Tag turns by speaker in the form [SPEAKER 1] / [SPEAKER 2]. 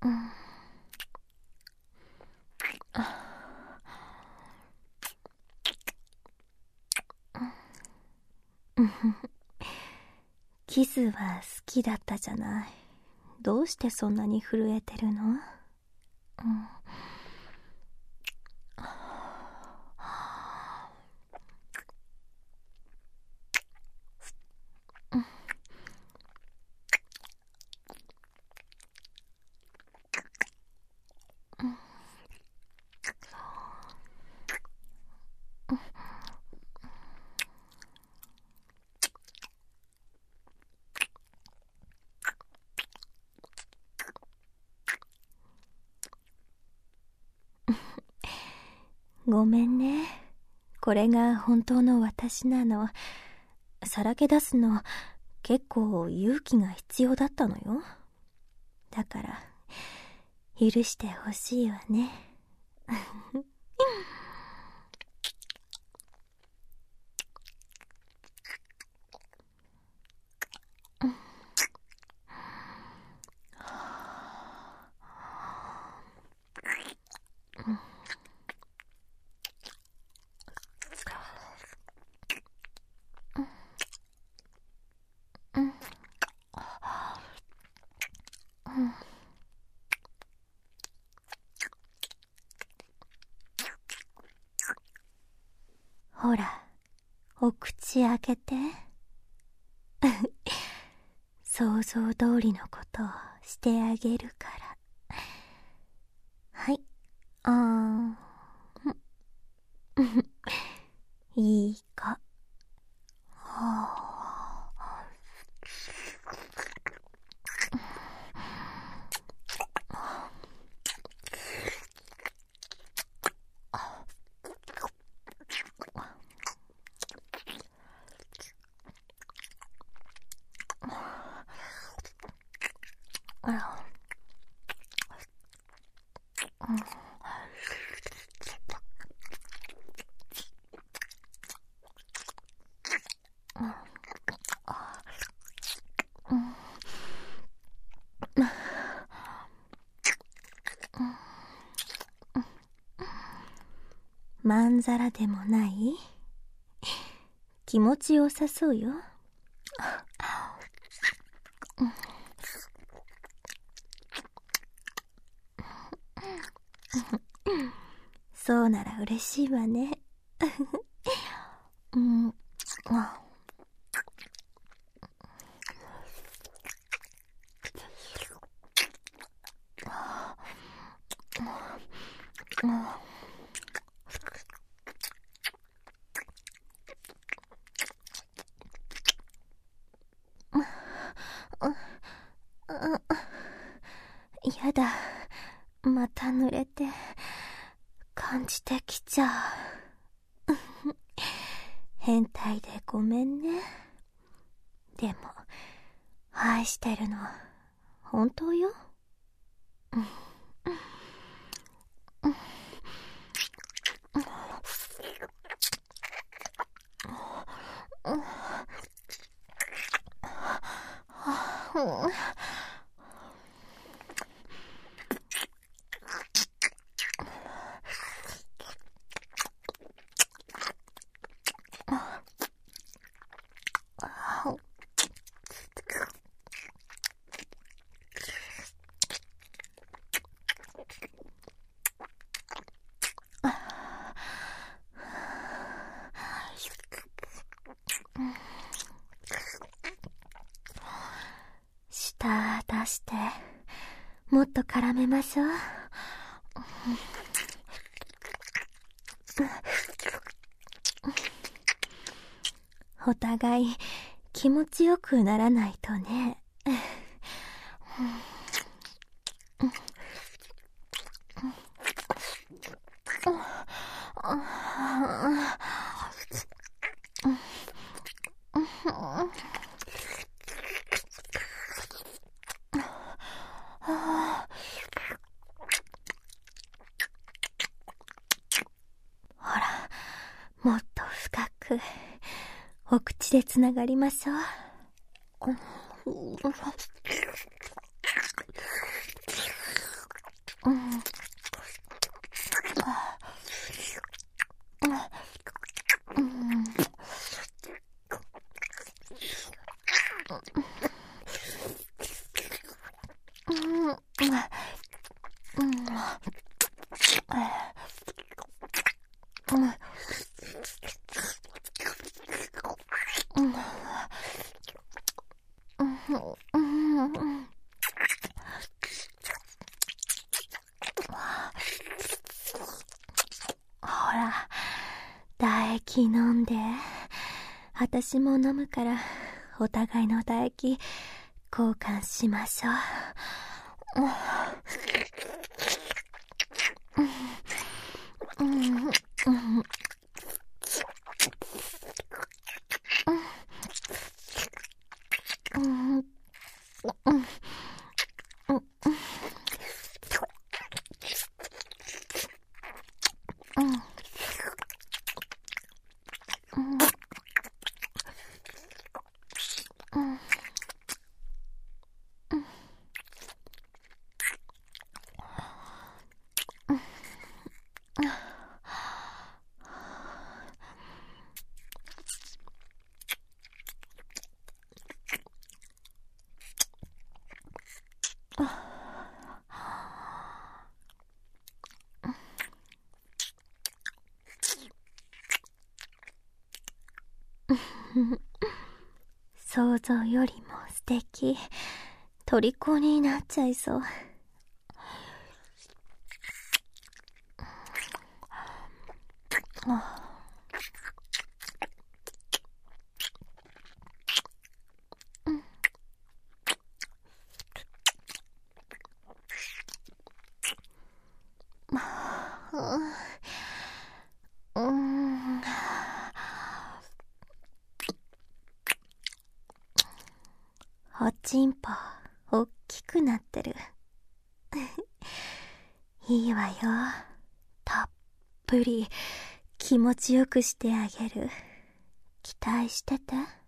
[SPEAKER 1] うん。キスは好きだったじゃない。どうしてそんなに震えてるの？うん。ごめんね。これが本当の私なの。さらけ出すの結構勇気が必要だったのよ。だから許してほしいわね。ほら、お口開けて。想像通りのことをしてあげるから。はい。いい子。まんざらでもない？気持ちよさそうよ。そうなら嬉しいわね。うん。やだ、また濡れて感じてきちゃう。変態でごめんね。でも愛してるの本当よ。舌出してもっと絡めましょう。お互い気持ちよくならないとね。ほら、もっと深くお口でつながりましょう。 ほら、唾液飲んで。私も飲むから、お互いの唾液交換しましょう。想像よりも素敵。虜になっちゃいそう。おちんぽ、おっきくなってる。いいわよ。たっぷり気持ちよくしてあげる。期待してて。